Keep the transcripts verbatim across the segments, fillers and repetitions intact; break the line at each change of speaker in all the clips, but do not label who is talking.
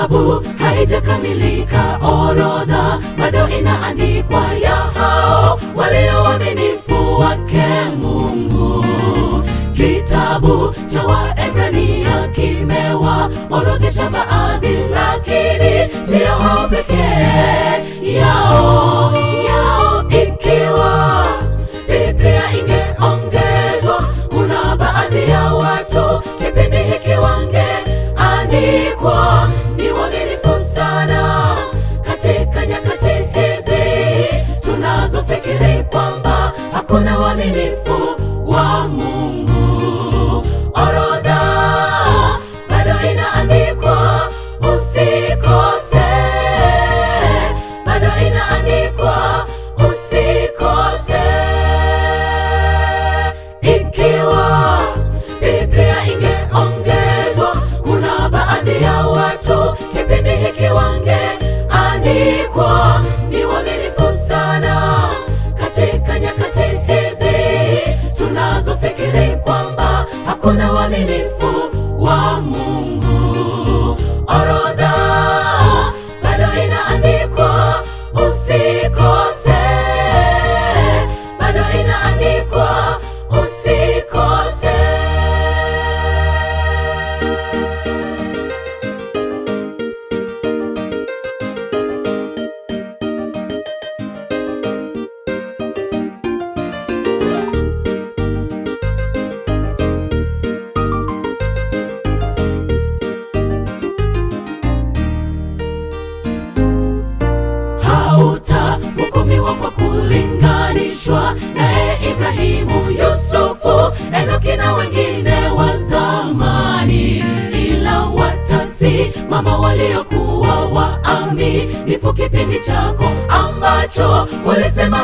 kitabu haijakamilika, orodha bado inaandikwa ya hao walio waaminifu wake Mungu. Kitabu cha Waebrania kimewaorodhesha baadhi, lakini sio hao pekee yao yao. Ikiwa Biblia ingeongezwa, kuna baadhi ya watu kipindi hiki wangeandikwa ni waaminifu sana. Katika nyakati hizi tunazofikiri kwamba hakuna waaminifu wa Mungu, orodha bado inaandikwa, usikose. Bado inaandikwa, usikose. Ikiwa Biblia ingeongezwa, kuna baadhi ya watu kipindi hiki wangeandikwa ni waaminifu sana. Katika nyakati hizi tunazofikiri kwamba hakuna waaminifu wa Mungu, orodha bado inaandikwa, usikose. Bado inaandikwa, usikose. Hautahukumiwa kwa kulinganishwa naye Ibrahimu, Yusufu, Enoki na wengine wa zamani, ila watasimama waliokuwa waaminifu kipindi chako ambacho walisema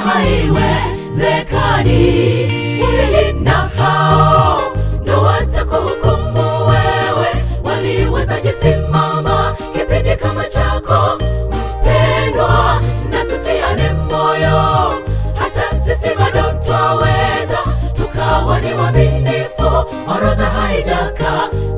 haiwezekani. Na hao ndo watakuhukumu wewe. Waliwezaje simama kipindi kama chako? Mpendwa, na tutiane moyo, hata sisi bado twaweza tukawa ni waaminifu. Orodha haijakamilika,